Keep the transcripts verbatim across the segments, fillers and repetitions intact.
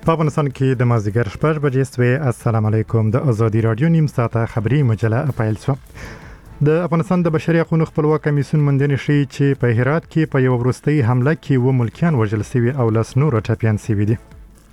په افغانستان کې د مازدیګر شپږ بجې سوې. السلام علیکم. د ازادي رادیو نیم ساعته خبری مجله پیل شو. د افغانستان د بشري حقوقو خپلواک کمیسیون موندنې شي چې په هرات کې په یو وروستۍ حمله کې و ملکیان وژل شوي او لاس نور ټپيان شوي دي.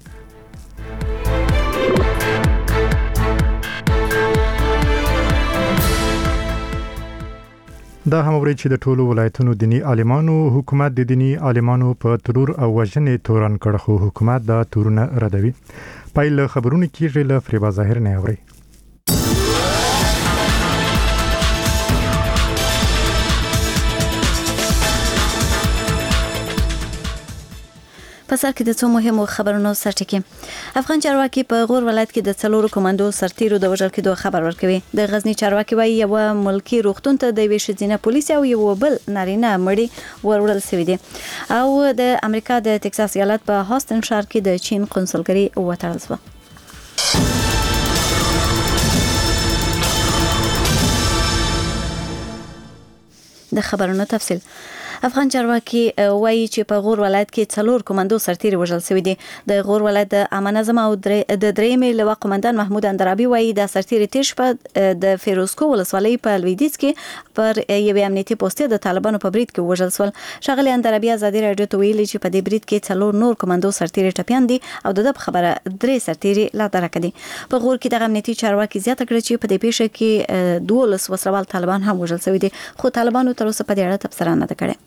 دا هم ورې چې د ټولو ولایتونو دینی عالمانو حکومت د دینی عالمانو په ترور او وژنې تورن کړ، خو حکومت دا تورونه ردوي. پایله خبرونه کیږي له فریبا ظاهر نه اوري. په سر کې د څو مهمو خبرونو سرټکی. افغان چارواکي په غور ولایت کې د څلورو کمانډو سرتیرو د وژل کېدو خبر ورکوي. د غزنی چارواکي وايي یو ملکی روغتون ته د ویش ځینه پولیس او یو بل نارینه مړی ورول شوی دي. او د امریکا د ټکساس ایالت په هاستن ښار کې د چین قونسلګري وټاړل شو. د خبرونو تفصیل. افغان چارواکي وایي چې په غور ولایت کې څلور کمانډو سرتیري وژل شوی دي. د غور ولایت د امن نظم او د درېمې لوا قومندان محمود اندرابي وایي د سرتیري تیر شپه د فیروزکو ولسوالۍ په لویدیځ کې پر یوې امنیتي پوسټ د طالبانو په برید کې وژل شول. شغله اندرابي ازادي رادیو ته ویلي چې په دې برید کې څلور نور کمانډو سرتیري ټپيان دي او د خبره درې سرتیري لا درک دي. په غور کې د امنیتي چارواکي زیاته کړې چې په دې پیښه کې دولس وسلوال طالبان هم وژل شوی دي، خو طالبانو تر اوسه په دې اړه تبصره نه کړې.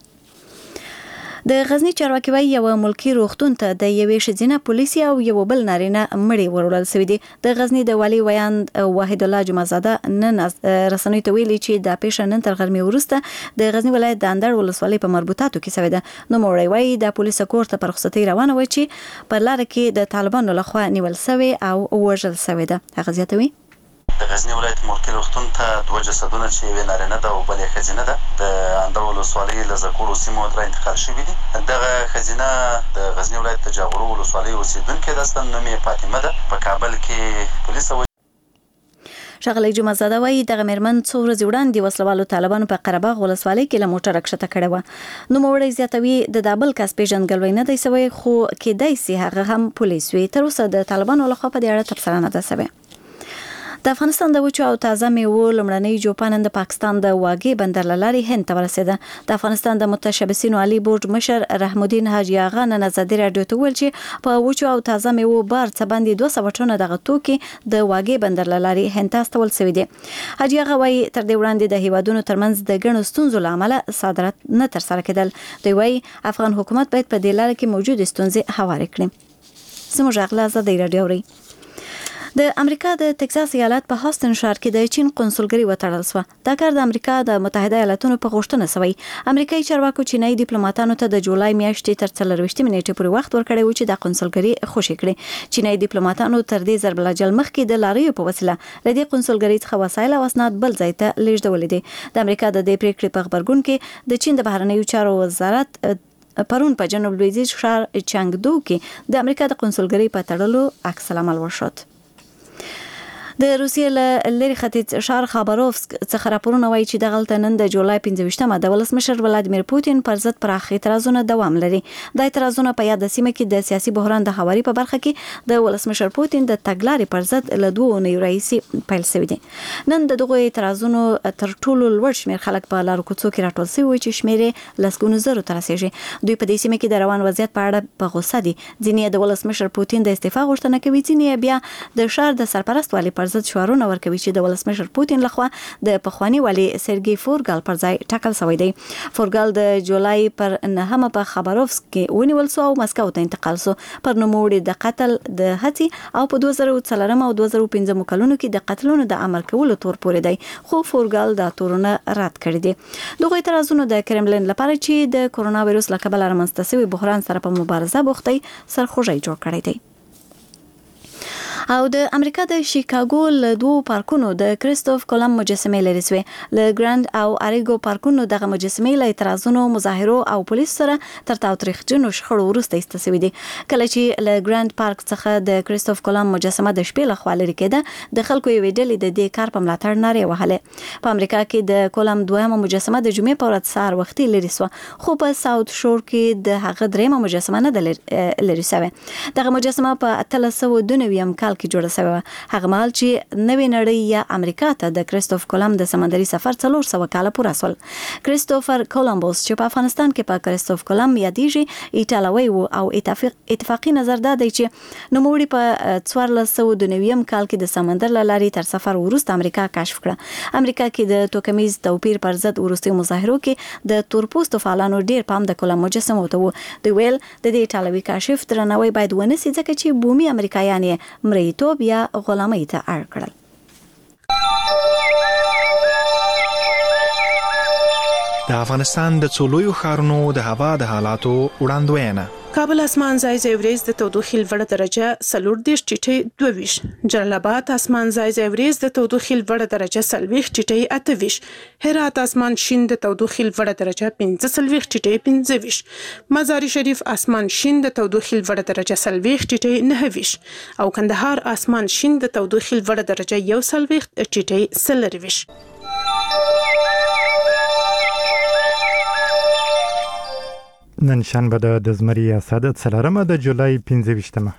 د غزنی چارواکي وايي یو ملکی روغتون ته د یوې شذینه پولیسي او یو بل نارینه مړی ورول شوی دي. د غزنی د والی ویاند واحد الله جمعزاده نن رسنۍ ته ویلي چې د پیښه نن تر غرمې وروسته د غزنی ولایت د اندړ ولسوالۍ په مربوطاتو کې شوی ده. نو موري وايي د پولیس کور ته پر رخصتي روانه و چې پر لار کې د طالبانو لخوا نیول شوی او وژل شوی ده. هغه زیاتوي د غزنی ولایت ملکی روغتون ته دوه جسدونه چې یو نارینه ده او بل یې ښځینه ده د اندړ ولسوالۍ له زکورو سیمو تر انتقال شوي دي. دغه ښځینه د غزنی ولایت د جاغورو ولسوالۍ اوسیدونکې ده، اصلا نوم یې فاطمه ده. په کابل کې پولیس شغله جمعزاده وايي دغه مېرمن څو ورځې وړاندې وسلوالو طالبانو په قرهباغ ولسوالۍ کې له موټر کښته کړې وه. نو موړی زیاتوي د دابل کس پیژندګلوي نه دی سوی، خو کېدای سي هغه هم پولیس وي. تر اوسه د طالبانو لخوا په دې اړه تبصره نه ده سوی. د افغانستان د وچو او تازه میوو لمړنۍ جوپانن د پاکستان د واګې بندر لاري هند ته ورسېده. د افغانستان د متشبثینو عالی بورډ مشر رحم الدین حاجی آغا نن ازادي رادیو ته ویل چې په وچو او تازه میوو بار څه باندې دوه سوه ټنه دغه توکي د واګې بندر لاري هند ته استول شوی دي. حاجی آغا وايي تر دې وړاندې د هیوادونو ترمنځ د ګڼو ستونزو له امله صادرات نه تر سره کېدل. دوی وايي افغان حکومت باید په دې لار کې موجود ستونزې هوارې کړي. زموږ اغلا ازادي رادیو ری د امریکا د ټکساس ایالت په هاستن ښار کې د چین قونسلګري وټاړل شو. دا کار د امریکا د متحده ایالاتونو په غوښتنه شوی. امریکایي چارواکو چینایي ډیپلوماټانو ته د جولای میاشتې تر څلرویشتمې نیټې پورې وخت ورکړی و چې د قونسلګري خوشي کړي. چینایي ډیپلوماټانو تر دې ضرب الجل مخکې د لاریو په وسیله له دې قونسلګري څخه وسایل او اسناد بل ځای ته لیږدول دي. د امریکا د دې پریکړې په خبرګون کې د چین د بهرنیو چارو وزارت پرون په جنوب لویدیځ ښار چانګدو کې د امریکا د قونسلګري په تړلو عکس العمل وشود. د روسیې له لری ختیځ ښار خاباروفسک څخه راپورونه وایي چې دغلته نن د جولای پنځه ویشتمه د ولسمشر ولادیمیر پوتین پر ضد پراخ اعتراضونه دوام لري. د اعتراضونو په یاد سیمه کې د سیاسي بحران د هواري په برخه کې د ولسمشر پوتین د تګلارې پر ضد له دوه اونیو راهیسې پیل شوی دي. نن د دغه اعتراضونو تر ټولو لوړ شمېر خلک په لارو کوڅو کې راټول شوي چې شمېر لسګونو زرو ته رسیږي. دوی په دې سیمه کې د روان وضعیت په اړه په غوسه دي. ځینې د ولسمشر پوتین د استعفا غوښتنه کوي، ځینې بیا د ښار د سرپرست والي پر ضد شعارونه ورکوي چې د ولسمشر پوتین لخوا د پخوانی والي سرګي فورګال پر ځای ټاکل شوی دی. فورګال د جولای پر نهمه په خاباروفسک کې ونیول شو او مسکو ته انتقال شو. پر نوموړي د قتل د هڅې او په دوه زره څلورم او دوه زره پنځم کلونو کې د قتلونو د عمل کولو تور پورې دی، خو فورګال دا تورونه رد کړی دي. دغه اعتراضونه د کرملین لپاره چې د کورونا وایروس له کبله رامنځته شوی بحران سره په مبارزه بوختي سرخوږی جوړ کړی دی. او د امریکا د شیکاګو له دوه پارکونو د کریستوف کولم مجسمه لري سوی له ګراند او اریګو پارکونو دغه مجسمه له اعتراضونو مظاهرو او پولیس سره تر تاوتریخجنو شخړو وروسته ایستل دي. کله چې له ګراند پارک څخه د کریستوف کولم مجسمه د شپې له خوا لري کېده د خلکو یوې ډلې د دې کار په ملاتړ نارې وهلې. په امریکا کې د کولم دویمه مجسمه د جمعې په ورځ سهار وختي لري سو خو په ساوث شور کې د هغه دریمه مجسمه نه د لري سوی. دغه مجسمه په اتلس سوه دوه نوي کال کې جوړه شوې. هغه مهال چې نوې نړۍ یا امریکا ته د کریستوف کولم د سمندري سفر څلور سوه کاله پوره شول. کریستوفر کولمبوس چې په افغانستان کې په کریستوف کولم یادېږي ایټالوي و او اتفاقی نظر دا دی چې نوموړي په څوارلس سوه دوه نوي کال کې د سمندر له لارې تر سفر وروسته امریکا کشف کړه. امریکا کې د توکمیز توپیر پر ضد وروستي مظاهرو کې د تورپوستو فعالانو ډیر پام د کولم مجسمه ته و. د ویل د دې ایټالوي کاشف درناوی باید ونسی ځکه چې بومي امریکایان یې مریتوب یا غلامۍ ته اړ کړل. د افغانستان د څو لویو ښارونو د هوا د حالاتو وړاندوینه. کابل اسمان ځای ځای وريځ د تودوخې لوړه درجه څلور دېرش ټیټې دوه ویشت. جلال آباد اسمان ځای ځای وريځ د تودوخې لوړه درجه څلوېښت ټیټې اته ویشت. هرات اسمان شین د تودوخې لوړه درجه پنځه څلوېښت ټیټې پنځه ویشت. مزار شریف اسمان شین د تودوخې لوړه درجه څلوېښت ټیټې نهه ویشت او کندهار اسمان شین د تودوخې لوړه درجه یو څلوېښت ټیټې څلور ویشت. نن شنبه د زمري اساده څلورمه د جولای پنځه ویشتمه.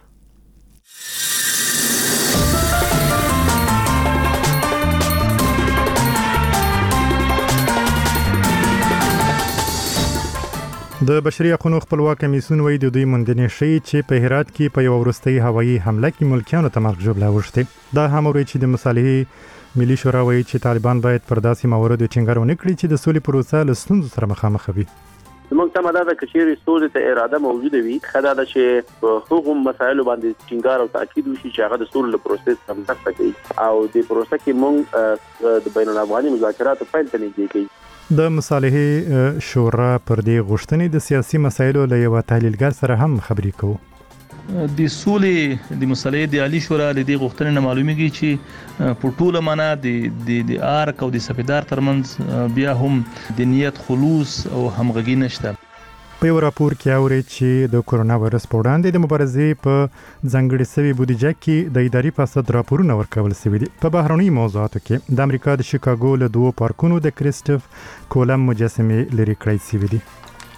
د بشري حقوقو خپلواک کمیسیون وایي د دوی موندنې ښیي چې په هرات کې په یو وروستۍ هوایي حمله کې ملکیانو ته مرګ ژوبله اوښتې. دا هم اوري چې د مصالحې ملي شورا وایي چې طالبان باید پر داسې مواردو ټینګار ونه کړي چې د سولې پروسه له ستونزو سره مخامخ وي. زموږ ته مدد کچېری سولې ته اراده موجوده وي خدای دا چې په هغو مسایلو باندې ټینګار او تاکید وشي چې هغه د سولې پروسس سره مرسته کوي او د پروسه کې موږ د بین الافغاني مذاکراتو پیل ته نږدې کوي. د مصالحې شورا پر دې غوښتنې د سیاسي مسایلو له یو تحلیلګر سره هم خبرې کوو. د سولې د مصالحې د عالی شورا له دې غوښتنې نه معلومیږي چې په ټوله معنا د د د آرک او د سفیدار ترمنځ بیا هم د نیت خلوص او همغږي نشته. په یو راپور کې اوري چې د کورونا وایرس په وړاندې د مبارزې په ځانګړې سوي بودیجه کې د اداري فساد راپورونه ورکول شوي دي. په بهرنۍ موضوعاتو کې د امریکا د شیکاګو له دوه پارکونو د کریستوف کولم مجسمې لري کړای شوي دي.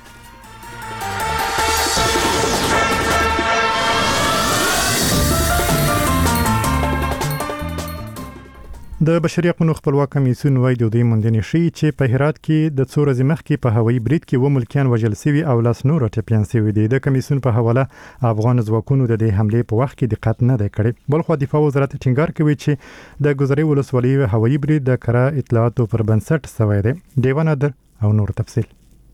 د بشري حقوقو خپلواک کمیسیون وایي د دوی موندنې ښیي چې په هرات کې د څو ورځې مخکې په هوایي برید کې اووه ملکیان وژل شوي او لاس نور ټپیان شوي دي. د کمیسیون په حواله افغان ځواکونو د دې حملې په وخت کې دقت نه دی کړی. بلخوا دفاع وزارت ټینګار کوي چې د ګذرې ولسوالۍ هوایي برید د کره اطلاعاتو پر بنسټ شوی دی. دیوه نادر او نور تفصیل.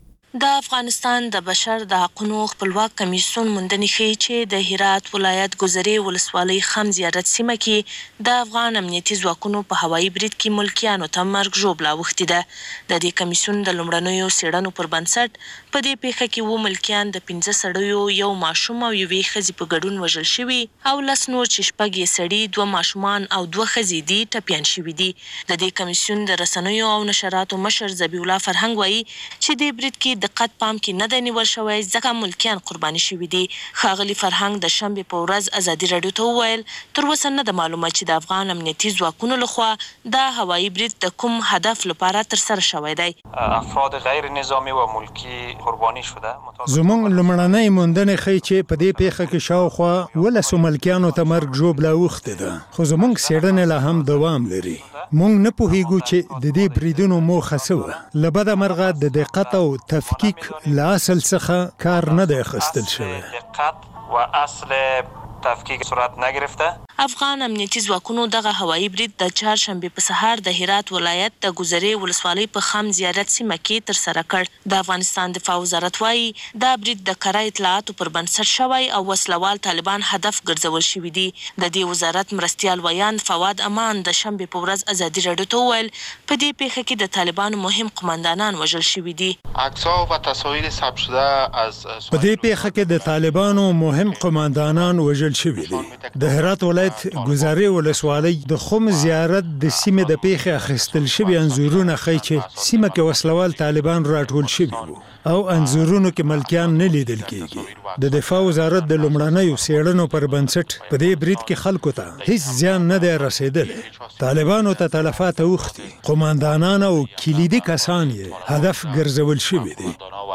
د افغانستان د بشر د حقوقو خپلواک کمیسیون موندنې ښیي چې د هرات ولایت ګذرې ولسوالۍ خم زیارت سیمه کې د افغان امنیتي ځواکونو په هوایي برید کې ملکیانو ته مرګ ژوبله اوښتې ده. د دې کمیسیون د لومړنیو څېړنو پر بنسټ په دې پیښه کې اووه ملکیان د پنځه سړیو یو ماشوم او یوې ښځې په ګډون وژل شوي او لس نور چې شپږ یې سړي دوه ماشومان او دوه ښځې دي ټپیان شوي دي. د دې کمیسیون د رسنیو او نشراتو مشر ذبیح الله فرهنګ وایي چې دې برید کې دقت پام کې نه دی نیول شوی ځکه ملکیان قرباني شوي دي. ښاغلي فرهنګ د شنبې په ورځ ازادي راډیو ته وویل تر اوسه نه ده معلومه چې د افغان امنیتي ځواکونو لخوا دا هوایي برید د کوم هدف لپاره ترسره شوی دی. افراد غیر نظامی و ملکی قربانی شده. زموږ لومړنۍ موندنې ښیي چې په دې پیښه کې شاوخوا ولسو ملکیانو ته مرګ ژوبله اوښتې ده خو زموږ څېړنې لا هم دوام لري. موږ نه پوهیږو چې د دې بریدونو موخه څه وه. له بده مرغه د دقت او تفکیک له اصل څخه کار نه دی اخیستل شوی. دقت و اصل تفکیک صورت نگرفته. افغان امنیتي ځواکونو دغه هوایي برید د چهارشنبې په سهار د هرات ولایت د ګذرې ولسوالۍ په خم زیارت سیمه کې ترسره کړ. د افغانستان دفاع وزارت وایي دا برید د کره اطلاعاتو پر بنسټ شوی او وسلوال طالبان هدف ګرځول شوي دي. د دې وزارت مرستیال ویان فواد امان د شنبې په ورځ ازادي راډیو ته وویل په دې پیښه کې د طالبانو مهم قماندانان وژل شوي دي. عکس‌ها و تصاویر ثبت شده از په دې پیښه کې د طالبانو مهم قماندانان وژل شوي دي. د هرات ولایت ګزارې ولسوالۍ د خم زیارت د سیمې د پیښې اخیستل شوي انځورونه ښیي چې سیمه کې وسلوال طالبان راټول شوي وو او انځورونو کې ملکیان نه لیدل کېږي. د دفاع وزارت د لومړنیو څېړنو پر بنسټ په دې برید کې خلکو ته هیڅ زیان نه دی رسېدلی. طالبانو ته تلفات اوښتي، قماندانان او کلیدي کسان یې هدف ګرځول شوي دي.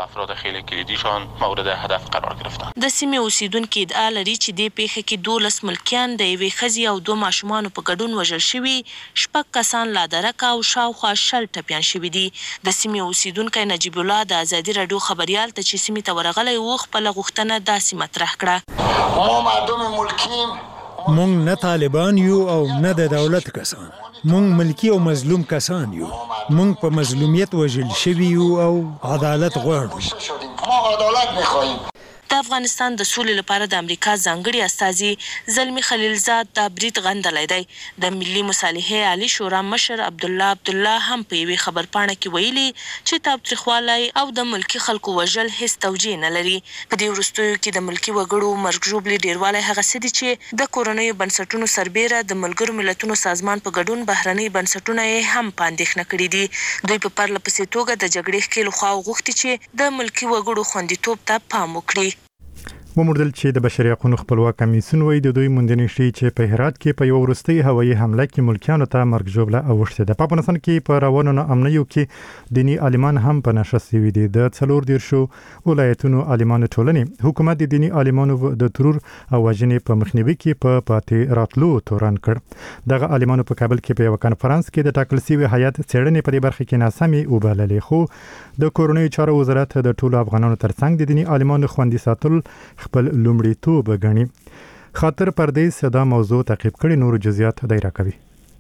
د سیمې اوسیدونکو ادعا لري چې د پیښې کې دولس ملکیان د یوې ښځې او دوه ماشومانو په ګډون وژل شوي، شپږ کسان لا درک او شاوخوا شل ټپیان شوي دي. د سیمې اوسیدونکی نجیب الله د ازادي راډیو خبریال ته چې سیمې ته ورغلی و خپله غوښتنه داسې مطرح کړه: ما مردم ملکیم، مونږ نه طالبان یو او نه د دولت کسان، مونږ ملکی او مظلوم کسان یو. مونږ په مظلومیت وژل شوي یو او عدالت غواړو. ما عدالت میخواهیم. د افغانستان د سولې لپاره د امریکا ځانګړي استازي زلمی خلیلزاد دا برید غندلی دی. د ملي مصالحې عالي شورا مشر عبدالله عبدالله هم په یوې خبرپاڼه کې ویلي چې تاوتریخوالی او د ملکي خلکو وژل هیڅ توجیه نه لري. په دې وروستیو کې د ملکي وګړو مرګ ژوبلې ډیروالی هغه څه دي چې د کورنیو بنسټونو سربیره د ملګرو ملتونو سازمان په ګډون بهرني بنسټونه یې هم په اندېښنه کړي دي. دوی په پرله پسې توګه د جګړې ښکېلو خواو غوښتي چې د ملکي وګړو خوندیتوب ته پام وکړي. وموندل چې د بشري حقوقو خپلواک کمیسیون وایي د دوی موندنې ښیي چې په هرات کې په یو وروستۍ هوایي حمله کې ملکیانو ته مرګ ژوبله اوښتې ده. په افغانستان کې په روانو ناامنیو کې دیني عالمان هم په نښه شوي دي. د څلور دېرشو ولایتونو عالمانو ټولنې حکومت د دیني عالمانو د ترور او وژنې په مخنیوي کې په پاتې راتلو تورن کړ. دغه عالمانو په کابل کې په یو کنفرانس کې د ټاکل شوي هیئت څېړنې په دې برخه کې ناسمې وبللې، خو د کورنیو چارو وزارت د ټولو افغانانو ترڅنګ د دیني عالمانو خوندي ساتل خپل لومړیتوب غني. خاطر پردیس دا موضوع تعقیب کړي، نور جزئیات دایره کوي.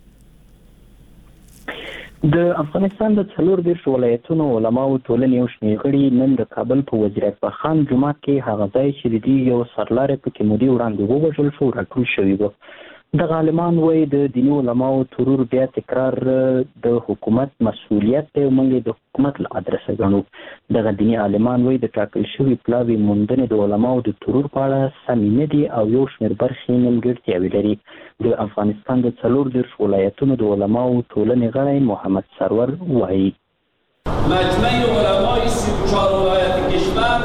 د افغانستان د څلور دېرش ولایتونو علماو ټولنې یو شمېر غړي نن د کابل په وزیر اکبر خان جومات کې هغه ځای چې د دې یو سرلاری پکې مودې وړاندې ووژل شو راټول شوي وو. دغه عالمان وایي د دیني علماو ترور بیا تکرار د حکومت مسؤلیت دی او موږ د حکومت له ادرسه ګڼو. دغه دیني عالمان وایي د ټاکل شوي پلاوي موندنې د علماو د ترور په اړه سمې نه دي او یو شمېر برخې نیمګړتیاوې لري. د افغانستان د څلور دېرش ولایتونو د علماو ټولنې غړی محمد سرور وایي: مجمع علمای سی و چهار ولایت کشور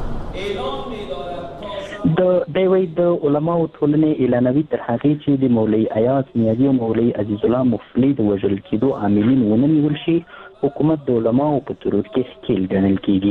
د دوی د علماو ټولنې اعلانوي تر هغې چې د مولوي ایاز نیازي او مولوي عزیز الله مفلي د وژل کېدو عاملین ونه نیول شي، حکومت د علماو په ترور کې ښکیل ګڼل کېږي.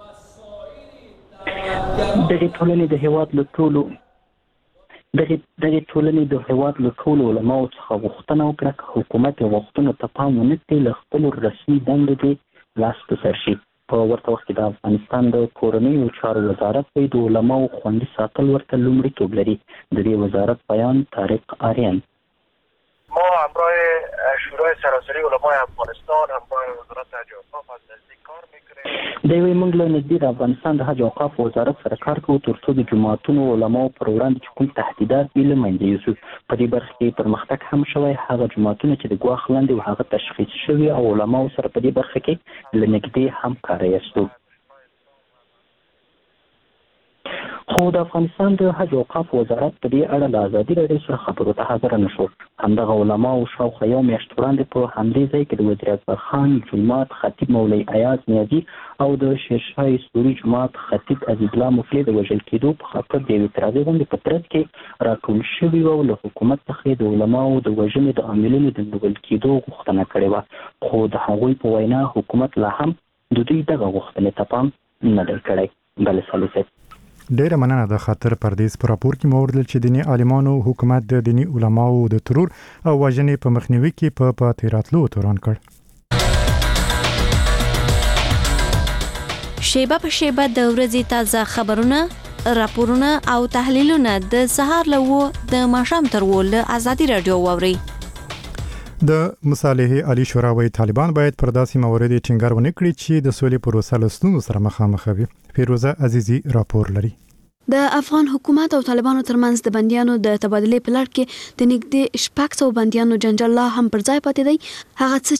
دغې ټولنې د هېواد له ټولو دغې ټولنې د هېواد له ټولو علماو څخه غوښتنه وکړه که حکومت یې غوښتنو ته پام ونه کړي له خپلو رسمي دندو دې لاس په سر شي. په ورته وخت کې د افغانستان د کورنیو چارو وزارت وایي د علماو خوندي ساتل ورته لومړیتوب لري. د دې وزارت بیان طارق آریان: ما همراه شورای سراسری علمای افغانستان همراه وزارت حج و اوقاف از نزدیک کار میکنیم. دوی موږ له نږدې د افغانستان د حج او اوقاف وزارت سره کار کوو ترڅو د جوماتونو علماو پر وړاندې چې کوم تهدیدات وي له منځه یوسو. په دې برخه کې پرمختګ هم شوی. هغه جوماتونه چې د ګواښ لاندې و هغه تشخیص شوي او علماو سره په دې برخه کې له نږدې همکاري یاستو. خو د افغانستان د حج او اوقاف وزارت په دې اړه له ازادي راډیو سره خبرو ته حاضر نه شو. همدغه علماو شاوخوا یو میاشت وړاندې په همدې ځای کې د وزیر اکبر خان جومات خطیب مولوي ایاز نیازي او د شیرشاه سوري جومات خطیب عزیز الله مفلي د وژل کېدو په خاطر د یوې اعتراضي غونډې په ترڅ کې راټول شوي وو. له حکومت څخه د علماو د وژنې د عاملینو د نیول کېدو غوښتنه کړې وه، خو د هغوی په وینا حکومت لا هم د دوی دغه غوښتنې ته پام نه دی کړی. بل سالوسه ډیره مننه. د خاطر پردیس پر راپور کې موردل چې دیني عالمانو حکومت د دیني علماو د ترور او وژنې په مخنیوي کې په پاتې راتلو تورن کړ. شیبه په شیبه د ورځې تازه خبرونه، راپورونه او تحلیلونه د سهار له د ماښام تر ول ازادي رادیو واوري. د مصالحې عالی شورا وایي طالبان باید پر داسې موارد ټینګار ونه کړي چې د سولې پروسه له ستونزو سره مخامخ وي. فیروزه عزیزی راپور لري. د افغان حکومت او طالبانو ترمنځ د بندیانو د تبادلې په لړ کې د نږدې شپږ سوه بندیانو جنجال لا هم پر ځای پاتې دی. هغه څه چې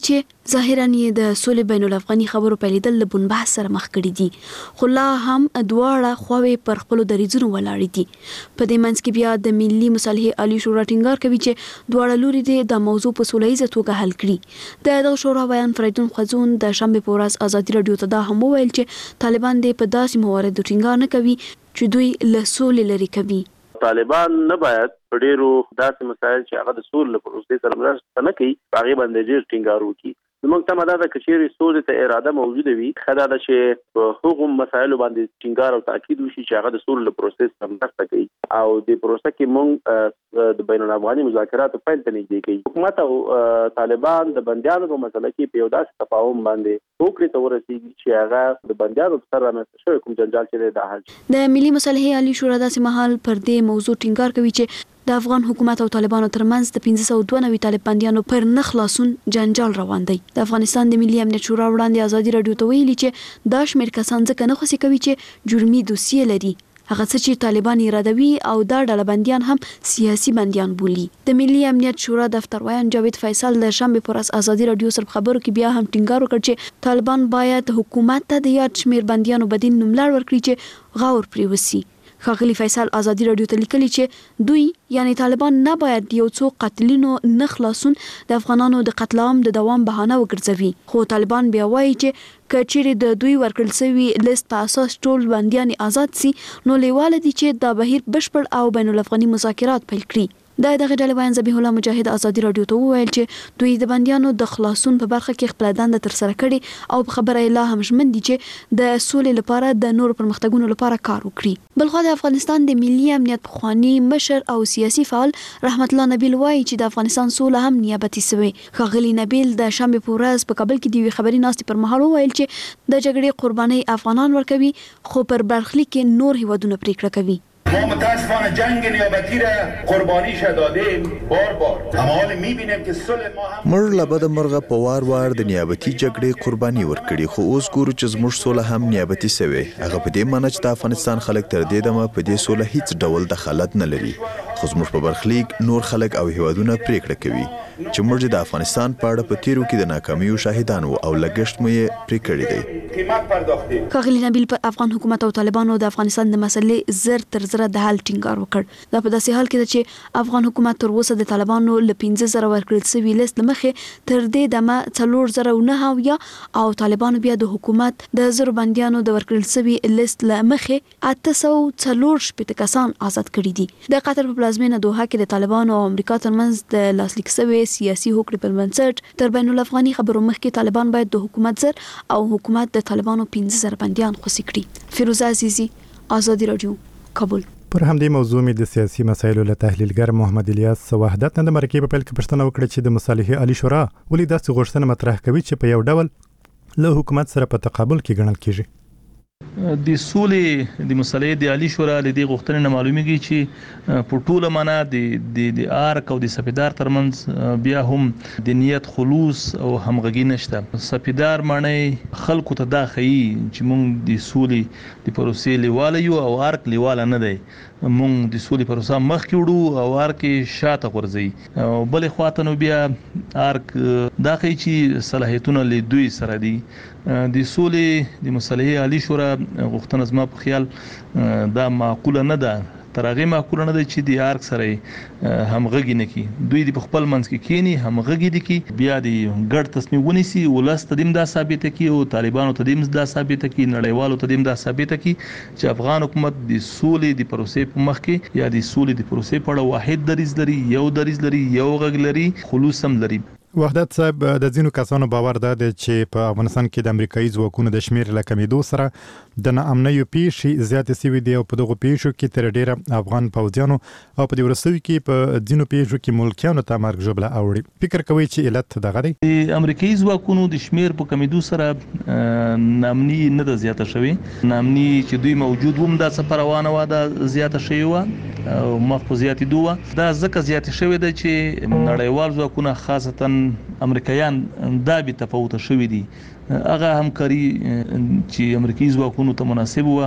ظاهرا یې د سولې بین الافغاني خبرو پیلېدل له بنبحث سره مخ کړي دي، خو لا هم دواړه خواوې پر خپلو دریځونو ولاړې دي. په دې منځ کې بیا د ملي مصالحې عالي شورا ټینګار کوي چې دواړه لوري دې د موضوع په سوله ییزه توګه حل کړي. د دغه شورا بیان فریدون خوځون د شنبې په ورځ ازادي راډیو ته دا هم وویل چې طالبان دې په داسې مواردو ټینګار نه کوي چې دوی له سولې لرې کوي. طالبان نه باید په ډیرو داسې مسایل چې هغه د سولې له پروسې سره مرسته نه کوي هغه باندې ډیر ټینګار وکړي. زموږ ته مدار د کچېری سولې ته اراده موجوده وي، خدای دا چې په هغو مسایلو باندې ټینګار او تاکید وشي چې هغه د سولې له پروسې سره مرسته کوي او د پروسې کې موږ د بین الافغاني مذاکراتو پیل ته نږدې کوي. حکومت او طالبان د بندیانو په مسله کې په یو داسې تفاهم باندې وکړي ته ورسیږي چې هغه د بندیانو سره رامنځته شوی کوم جنجال چې د حل. د ملي مصالحې عالي شورا داسې مهال پر دې موضوع ټینګار کوي چې د افغان حکومت او طالبانو ترمنځ د پنځه سوه دوه نوي طالب بندیانو پر نه خلاصون جنجال روان دی. د افغانستان د ملي امنیت شورا وړاندې ازادي راډیو ته ویلي چې دا شمېر کسان ځکه نه خوښي کوي چې جرمي دوسیې لري، هغه څه چې طالبان یادوي او دا ډله بندیان هم سیاسي بندیان بولي. د ملي امنیت شورا دفتر ویان جاوید فیصل د شنبې پر ورځ ازادي راډیو سره خبرو کې بیا هم ټینګار وکړ چې طالبان باید حکومت ته د یاد شمېر بندیانو بدیل نوملړ ورکړي چې غور پرې وسی. ښاغلي فیصل ازادي راډیو ته لیکلي چې دوی یعنی طالبان نه باید یو څو قاتلینو نه خلاصون د افغانانو د قتل عام د دوام بهانه وګرځوي، خو طالبان بیا وایي چې کچېرې د دوی ورکړل شوی لیست په اساس ټول بندیان آزاد سي نو لیواله دي چې دا بهیر بشپړ او بین الافغاني مذاکرات پیل کړي. د دغه ډلې بیان ذبیح الله مجاهد ازادي راډیو ته وویل چې دوی د بندیانو د خلاصون په برخه کې خپل دنده تر سره کړي او په خبره لا هم ژمن دي چې د سولې لپاره د نور پرمختګونو لپاره کار وکړي. بلخو د افغانستان د ملي امنیت پخوانی مشر او سیاسي فعال رحمت الله نبیل وایي چې د افغانستان سوله هم نیابتي سوی. ښاغلي نبیل د شنبې په ورځ په کابل کې د یوې خبري ناستې پر مهال وویل چې د جګړې قرباني افغانان ورکوي خو پر برخلیک کې نور هیوادونه پریکړه کوي. ما متاسفانه جنگ نیابتی را قربانیش دادیم بار بار اما حال میبینیم که صلح ما هم مر لبد مرغه په وار وار د نیابتي جګړې قرباني ورکړي خو اوس ګورو چې زموږ سوله هم نیابتي سوی. هغه په دې معنی چې د افغانستان خلک تر دې دمه په دې سوله هیڅ ډول دخالت نه لري، خو زموږ په برخلیک نور خلک او هیوادونه پریکړه کوي چې موږ د افغانستان په اړه په تیرو کې د ناکامیو شاهدان وو او لګښت مو یې پرې کړی دی. قیمت پرداختیم. ښاغلي نبیل پر افغان حکومت او طالبانو د افغانستان د مسلې زر تر زره د حل ټینګار وکړ. دا په داسې حال کې ده چې افغان حکومت تر اوسه د طالبانو له پنځه زره ورکړل شوي لیست له مخې تر دې دمه څلور زره او نهه اویا او طالبانو بیا د حکومت د زرو بندیانو د ورکړل شوي لیست له مخې اته سوه څلور شپېته کسان آزاد کړي دي. د قطر په پلازمینه دوحه کې د طالبانو او امریکا ترمنځ د لاسلیک شوي سیاسي هوکړې پر بنسټ تر بین الافغاني خبرو مخکې طالبان باید د حکومت زر او حکومت د طالبانو پنځه زره بندیان خوشي کړي. فیروزه عزیزی، ازادي راډیو، کابل. پر همدې موضوع مې د سیاسي مسایلو له تحلیلګر محمد الیاس وحدت نه د مرکې په پیل کې پوښتنه وکړه چې د مصالحې عالي شورا ولې داسې غوښتنه مطرح کوي چې په یو ډول له حکومت سره په تقابل کې ګڼل کیږي. د سولې د مصالحې د عالي شورا له دې غوښتنې نه معلومیږي چې په ټوله معنا د د آرک او د سپیدار ترمنځ بیا هم د نیت خلوص او همغږي نشته. سپیدار معنی خلکو ته دا ښیي چې موږ د سولې د پروسې لیواله یو او آرک لیواله نه دی. موږ د سولې پروسه مخکې وړو او آرک شاته غورځوي او بلې خواته نو بیا آرک دا ښیي چې صلاحیتونه له دوی سره دي. د سولې د مصالحې عالي شورا غوښتنه زما په خیال دا معقوله نه ده، تر هغې معقوله نه ده چې د آرک سره همغږي نه کړي. دوی د خپل منځ کې کښېني، همغږي دي کړي، بیا د ګډ تصمیم ونیسي، ولس ته دې دا ثابته کړي او طالبانو ته دې دا ثابته کړي، نړیوالو ته دې دا ثابته کړي چې افغان حکومت د سولې د پروسې په مخ کې یا د سولې د پروسې په اړه واحد دریځ لري، یو دریځ لري، یو غږ لري، خلوص هم لري. وحدت صاحب، د ځینو کسانو باور ده چې په افغانستان کې د امریکایي ځواکونو د شمیر له کمیدو سره د ناامنیو پیښې زیاتې شوې دي او په دغو پیښو کې تر ډیره افغان پوځیانو او په دې وروستیو کې په ځینو پیښو کې ملکیانو ته مرګ ژوبله اوړي. فکر کوئ چې علت دغه دی؟ د امریکایي ځواکونو د شمیر په کمیدو سره ناامني نه ده زیاته شوې. ناامني چې دوی موجود وم دا څه روانه وه دا زیاته شوې وه او مخ په زیاتېدو وه. دا ځکه زیاتې شوې ده چې نړیوال ځواکونه خاصتا امریکایان دا بې تفاوته شوي دي. هغه همکاري چې امریکایي ځواکونو ته مناسب وه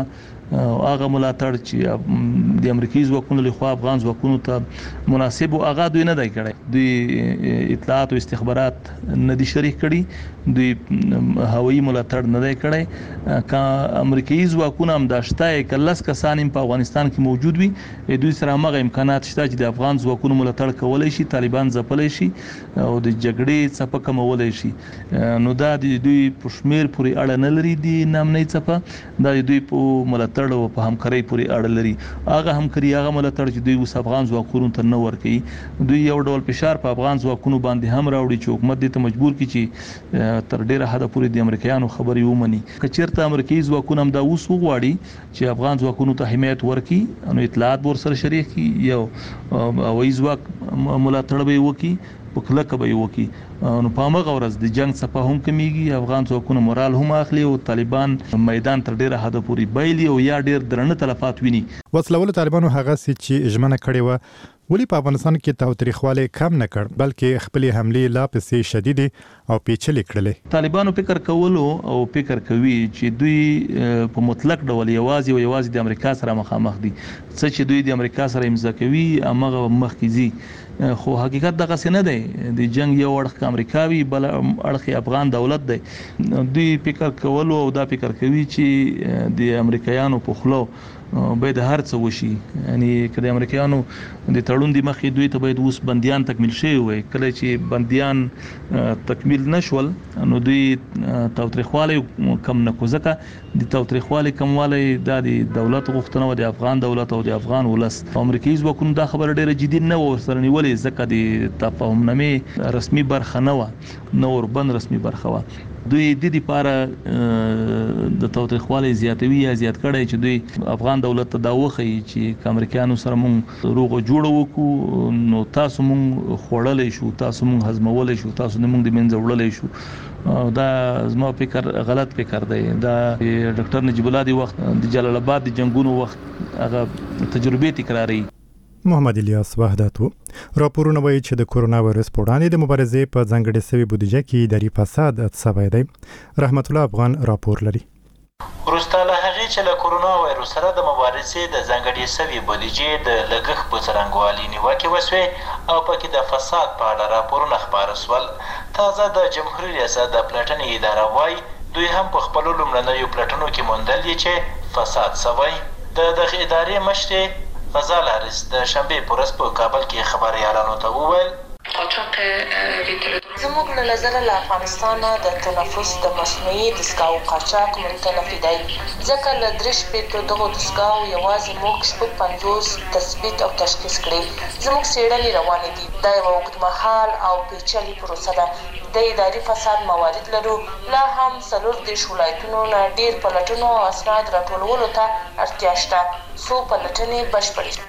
هغه ملاتړ چې د امریکایي ځواکونو لخوا افغان ځواکونو ته مناسب او هغه دوی نه دی کړی. دوی اطلاعات او استخبارات نه دي شریک کړي، دوی هوایي ملاتړ نه دی کړی. کا امریکایي ځواکونه هم داشته کلس کسان په افغانستان کې موجود وي، دوی سره هغه امکانات شته چې د افغان ځواکونو ملاتړ کولای شي، طالبان ځپلای شي او د جګړې څپه کمولای شي. نو دا د دوی په شمیر پورې اړه نه لري، د نامنۍ څپه دا دوی په ملاتړ او په همکارۍ پورې اړه لري. هغه همکاري هغه ملاتړ چې دوی اوس افغان ځواکونو ته نه ورکوي، دوی یو ډول فشار په افغان ځواکونو باندې هم راوړي چې حکومت دې ته مجبور کړي چې تر ډیره حده پورې د امریکایانو خبرې ومني. که چیرته امریکایي ځواکونه هم دا اوس وغواړي چې افغان ځواکونو ته حمایت ورکړي، نو اطلاعات ورسره شریک کړي، یو هوایي ځواک ملاتړ به وکړي، په کلکه به یې وکړي. نو په همغه ورځ د جنگ څپه هم کمیږي، افغان ځواکونه مورال هم اخلي او طالبان میدان تر ډیره حده پورې بایلي او یا ډیر درنه تلفات ویني. وسلول طالبانو هغه چې ژمنه کړې و ولی په افغانستان کې تاوتریخواله کم نه کړ، بلکې خپل حمله لا پسې شدید او پیچلې کړلې. طالبانو فکر کولو او فکر کوي چې دوی په مطلق ډول یوازې او یوازې د امریکا سره مخامخ دي. څه چې دوی د امریکا سره امضا کوي هغه مخکې ځي، خو حقیقت دغه څه نه دی. د جنگ یو اړخ امریکاوي بل اړخ افغان دولت دی. دوی فکر کولو او دا فکر کوي چې د امریکایانو په خلو باید هر څه وشي، یعنی که د امریکایانو د تړون د مخې دوی ته باید اوس بندیان تکمیل شوي وي. کله چې بندیان تکمیل نشول نو دوی تاوتریخواله کم نه کو، ځکه د تاوتریخواله کموالی دا د دولت غوښتنه و، د افغان دولت او د افغان ولس. امریکایي ځواکونو دا خبره ډیره جدي نه و ورسره نیولې، ځکه د تفاهمنامې رسمي برخه نه و، نه وربند رسمي برخه و. دوی د دې لپاره د تاوتریخواله زیاتوي یا زیات کړي چې دوی افغان دولت ته دا وخی چې امریکایانو سره مونږ روغ جوړ وکړو، نو تاسو مونږ خوړلې شو، تاسو مونږ هضمولې شو، تاسو مونږ د منځ وړلې شو. دا زما فکر غلط فکر دی. دا ډاکټر نجیب الله دی وخت د جلال آباد د جنگونو وخت هغه تجربې تکراري. محمد الیاس وحدت راپورونه وایي چې د کورونا وایرس په وړاندې د مبارزې په ځانګړې سوي بودیجه کې اداري فساد اتسوی دی. رحمت الله افغان راپور لري. وروسته له هغې چې له کورونا وایرس سره د مبارزې د ځانګړې سوي بودیجې د لګښت په څرنګوالي نیوکې وسوې او پکې د فساد په اړه راپورونه خپاره سول. تازه د جمهوري ریاست د پلټنې اداره وایي دوی هم په خپلو لومړنیو پلټنو کې موندل دي چې فساد سوی. د دغې ادارې مشرې غزال حارث د شنبې په ورځ په کابل کې خبریالانو ته وویل زموږ له نظره له افغانستان د تنفس د مصنوعي دستګاو قاچاق منتفي دی، ځکه له درې شپېتو دغو دستګاو یوازې موږ شپږ پنځوس تثبیت او تشخیص کړي. زموږ څېړنې روانې دي. دا یوه اوږدمهال او پیچلې پروسه ده. د اداري فساد موارد لرو. لا هم څلور دېرش ولایتونو نه ډېر پلټنو او اسناد راټولولو ته اړتیا شته څو پلټنې بشپړې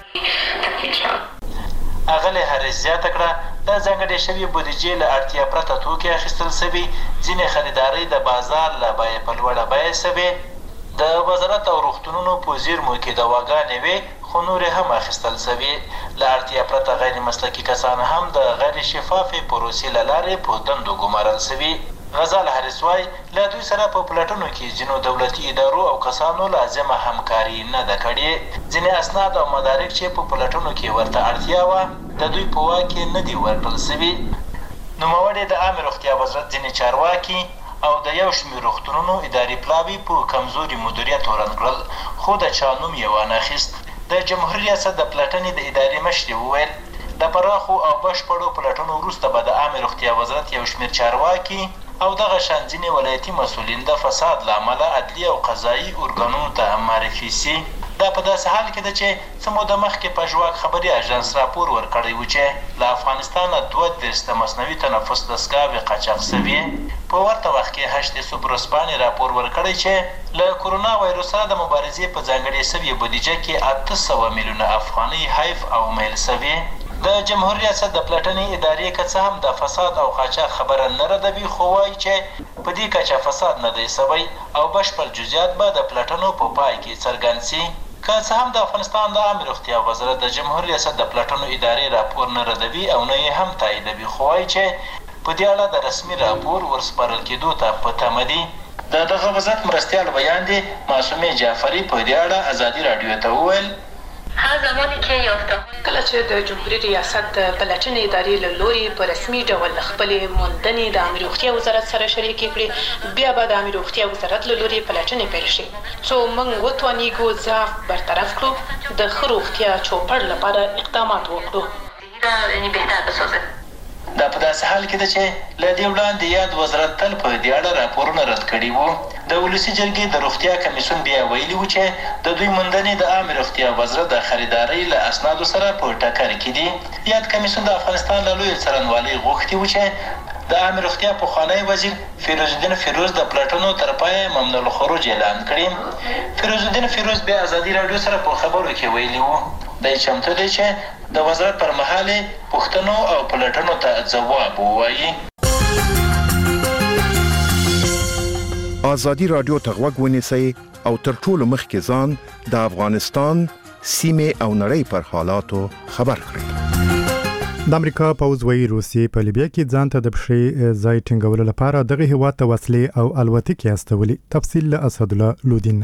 شي. اغلې حارث زیاته کړه د ځانګړې شوې بودیجې له اړتیا پرته توکي اخیستل سوي، ځینې خریدارۍ د بازار له بیې په لوړه بیه سوې، د وزارت او روغتونونو په زیرمو کې دواګانې وې خو نورې هم اخیستل سوي. له اړتیا پرته غیر مسلکي کسان هم د غیر شفافې پروسې له لارې په دندو ګمارل سوي. غزال حارث وایي له دوی سره په پلټنو کې ځینو دولتي ادارو او کسانو لازمه همکاري نه ده کړې. ځینې اسناد او مدارک چې په پلټنو کې ورته اړتیا وه د دوی په واک کې نه دي ورکړل سوي. نوموړي د عامې روغتیا وزارت ځینې چارواکي او د یو شمېر روغتونونو اداري پلاوي په کمزوري مدیریت وران کړل، خو د چا نوم یې وانه اخیست. د جمهوري ریاست د پلټنې د ادارې مشرې وویل د پراخو او بشپړو پلټنو وروسته به د عامې روغتیا وزارت یو شمېر چارواکي او دغه شان ځینې ولایتي مسؤلین د فساد له امله عدلي او قضایي ارګانونو ته معرفي سي. دا په داسې حال کې ده چې څه موده مخکې په ژواک خبري اژانس راپور ورکړی و چې له افغانستانه دوه دېرش د مصنوعي تنفس دستګاوې قاچاق سوي. په ورته وخت کې هشت صبح ورځپاڼې راپور ورکړی چې له کورونا وایرس سره د مبارزې په ځانګړې سوي بودیجه کې اته سوه میلیونه افغانۍ حیف او میل سوي. د جمهوري ریاست د پلټنې ادارې که څه هم د فساد او قاچاق خبره نه ردوي، خو وایي چې په دې کچه فساد نه دی سوی او بشپړ جزئیات به د پلټنو په پای کې څرګند سي. که څه هم د افغانستان د عامې روغتیا وزارت د جمهوري ریاست د پلټنو ادارې راپور نه ردوي او نه یې هم تاییدوي، خو وایي چې په دې اړه د رسمي راپور ورسپارل کېدو ته په تمه دي. د دغه وزارت مرستیال بیان دی معصومه جعفری په دې اړه ازادي راډیو ته وویل کله چې د جمهوریت ریاست د پلټنې ادارې له لوري په رسمي ډول خپلې موندنې د عامه روغتیا وزارت سره شریکې کړې، بیا به د عامه روغتیا وزارت له لوري پلټنې پیل شي څو موږ وتوانیږو ضعف برطرف کړو، د ښه روغتیا چوپړ لپاره اقدامات وکړو. دا په داسې حال کې ده چې له دې وړاندې یاد وزارت تل په دې اړه راپورونه رد کړي وو. د ولسي جرګې د روغتیا کمیسیون بیا ویلي وو چې د دوی موندنې د عامه روغتیا وزارت د خریدارۍ له اسنادو سره په ټکر کې دي. یاد کمیسیون د افغانستان له لویې څارنوالۍ غوښتي وو چې د عامه روغتیا پخوانی وزیر فیروز الدین فیروز د پلټنو تر پایه ممنوع الخروج اعلان کړي. فیروز الدین فیروز بیا ازادي راډیو سره په خبرو کې ویلي وو دی چمتو دی چې د وزارت پر مهال پوښتنو او پلټنو ته ځواب ووایي. ازادي راډیو ته غوږ ونیسئ او تر ټولو مخکې ځان د افغانستان سیمې او نړۍ پر حالاتو خبر کړئ. د امریکا پوځ وایي روسیې په لیبیا کې ځان ته د پښې ځای ټینګولو لپاره دغه هیواد ته وسلې او الوتکې استولې. تفصیل له اسدالله لودین.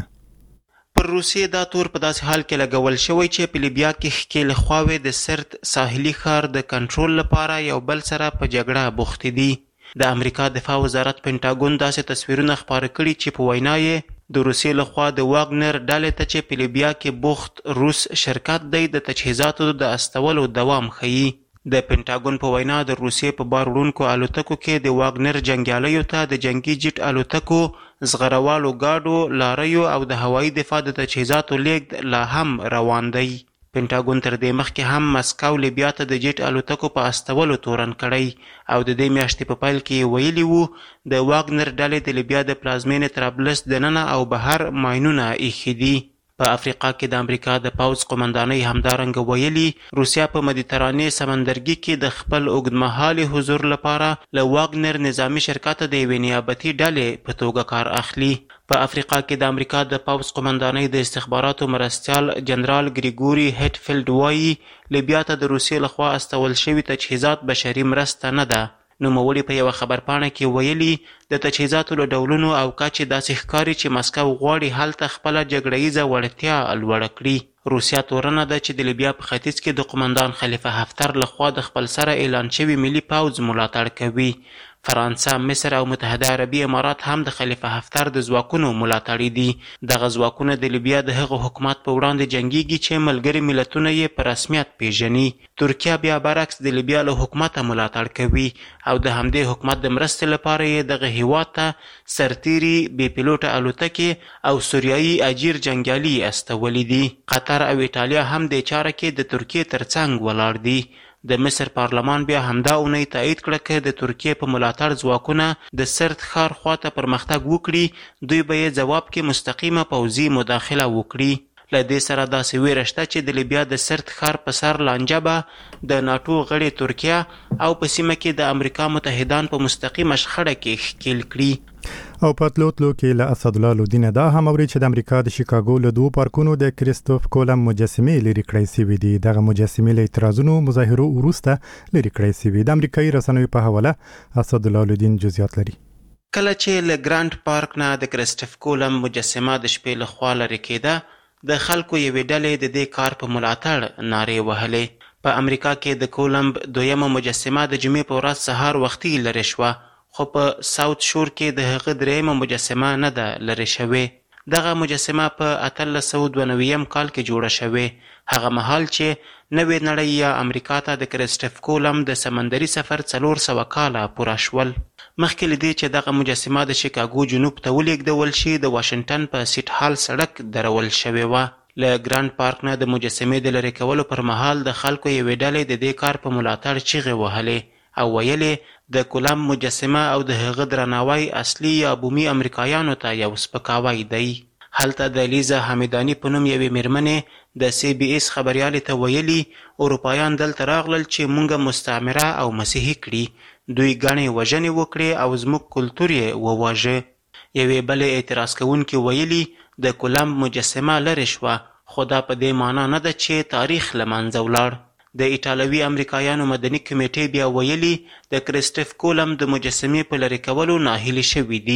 پر روسیې دا تور په داسې حال کې لګول شوی چې په لیبیا کې ښکېل خواوې د سرت ساحلي ښار د کنټرول لپاره یو بل سره په جګړه بوختې دي. د امریکا دفاع وزارت پینټاګون داسې تصویرونه خپاره کړي چې په وینا یې د روسیې لخوا د واګنر ډلې ته چې په لیبیا کې بوخت روس شرکت دی د تجهیزاتو د استولو دوام ښیي. د پینټاګون په وینا د روسیې په بار وړونکو الوتکو کې د واګنر جنګیالیو ته د جنگي جیټ الوتکو، زغروالو ګاډو، لاریو او د هوایي دفاع د تجهیزاتو لیږد لا هم روان دی. پینټاګون تر دې مخکې هم مسکو لیبیا ته د جیټ الوتکو په استولو تورن کړی او د دې میاشتې په پیل کې ویلي وو د واګنر ډلې د لیبیا د پلازمینې طرابلس دننه او بهر ماینونه ایښي دي. په افریقا کې د امریکا د پوځ قومندانۍ همدارنګه ویلي روسیا په مدیترانې سمندرګي کې د خپل اوږدمهالي حضور لپاره له واګنر نظامي شرکت د یوې نیابتي ډلې په توګه کار اخلي. په افریقا کې د امریکا د پوځ قومندانۍ د استخباراتو مرستیال جنرال ګریګوري هټفیلډ وایي لیبیا ته د روسیې لخوا استول شوي تجهیزات بشري مرسته نه ده. نوموړي په یوه خبرپاڼه کې ویلي د تجهیزاتو له ډولونو او کچې داسې ښکاري چې مسکو غواړي هلته خپله جګړه ییزه وړتیا لوړه کړي. روسیا تورنه ده چې د لیبیا په ختیځ کې د قومندان خلیفه هفتر لخوا د خپل سره اعلان شوي ملي پوځ ملاتړ کوي. فرانسه، مصر او متحده عربي امارات هم د خلیفه هفتر د ځواکونو ملاتړي دي. دغه ځواکونه د لیبیا د هغه حکومت په وړاندې جنګیږي چې ملګري ملتونه یې په رسمیت پیژني. ترکیه بیا برعکس د لیبیا له حکومته ملاتړ کوي او د همدې حکومت د مرستې لپاره یې دغه هیواد ته سرتیري، بې پیلوټه الوتکې او سوریایي اجیر جنګیالي استولي دي. قطر او ایټالیا هم دې چاره کې د ترکیې ترڅنګ ولاړ دي. د مصر پارلمان بیا همدا اونۍ تایید کړه که د ترکیې په ملاتړ ځواکونه د سرت ښار خواته پرمختګ وکړي دوی به یې ځواب کې مستقیمه پوځي مداخله وکړي. له دې سره داسې ویره شته چې د لیبیا د سرت ښار په سر لانجه به د ناټو غړې ترکیه او په سیمه کې د امریکا متحدان په مستقیمه شخړه کې ښکیل کړي. او په تلو تلو کې له اسدالله لودین دا هم اوري چې د امریکا د شیکاګو له دوه پارکونو د کریستوف کولم مجسمې لري کړی سوي دي. دغه مجسمې له اعتراضونو مظاهرو وروسته لري کړی سوي. د امریکایي رسنیو په حواله اسدالله لودین جزئیات لري. کله چې له ګرانډ پارک نه د کریستوف کولم مجسمه د شپې له خوا لرې کېده د خلکو یوې ډلې د دې کار په ملاتړ نارې وهلې. په امریکا کې د کولمب دویمه مجسمه د جمعې په ورځ سهار وختي لرې شوه خو په ساوت شور کې د هغه دریمه مجسمه نه ده لرې شوې. دغه مجسمه په اتلس سوه دوه نوي کال کې جوړه شوې، هغه مهال چې نوې نړۍ یا امریکا ته د کریستوف کولم د سمندري سفر څلور سوه کاله پوره شول. مخکې له دې چې دغه مجسمه د شیکاګو جنوب ته ولېږدول شي د واشنګټن په سیټ هال سړک درول شوې وه. له ګرانډ پارک نه د مجسمې د لرې کولو پر مهال د خلکو یوې ډلې د دې کار په ملاتړ چیغې وهلې او ویلې د کولم مجسمه او د هغه درناوی اصلي یا بومي امریکایانو ته یو سپکاوی دی. هلته د لیزا حمیداني په نوم یوې میرمنې د سی بي اس خبریالې ته ویلي اروپایان دلته راغلل چې مونږ مستعمره او مسیحي کړي، دوی ګڼې وژنې وکړې او زموږ کلتور یې وواژه. یوې بلې اعتراض کوونکې ویلي د کولم مجسمه لرې شوه خو دا په دې معنا نه ده چې تاریخ له منځه ولاړ. د ایټالوي امریکایانو مدني کمیټې بیا ویلي د کریستوف کولم د مجسمې په لرې کولو ناهیلي شوي دي.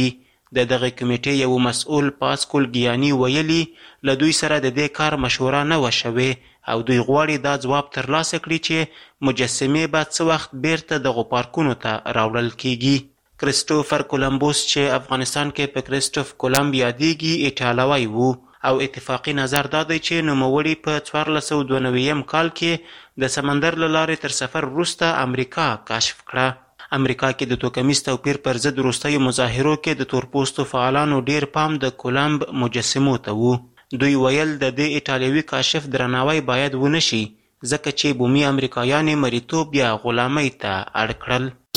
د دغه کمیټې یو مسؤل پاسکول ګیاني ویلي له دوی سره د دې کار مشوره نه وه شوې او دوی غواړي دا ځواب ترلاسه کړي چې مجسمې به څه وخت بیرته دغو پارکونو ته راوړل کیږي. کریسټوفر کولمبوس چې افغانستان کې په کریسټوف کولمب یادېږي ایټالوی و او اتفاقي نظر دا دی چې نوموړي په څوارلس سوه دوه نوي کال کې د سمندر له لارې تر سفر وروسته امریکا کشف کړه. امریکا کې د توکمیز توپیر پر ضد وروستیو مظاهرو کې د تورپوستو فعالانو ډیر پام د کولمب مجسمو ته و. دوی ویل د دې ایټالوي کاشف درناوی باید ونه شي ځکه چې بومي امریکایان یې مریتوب یا غلامۍ ته اړ کړل.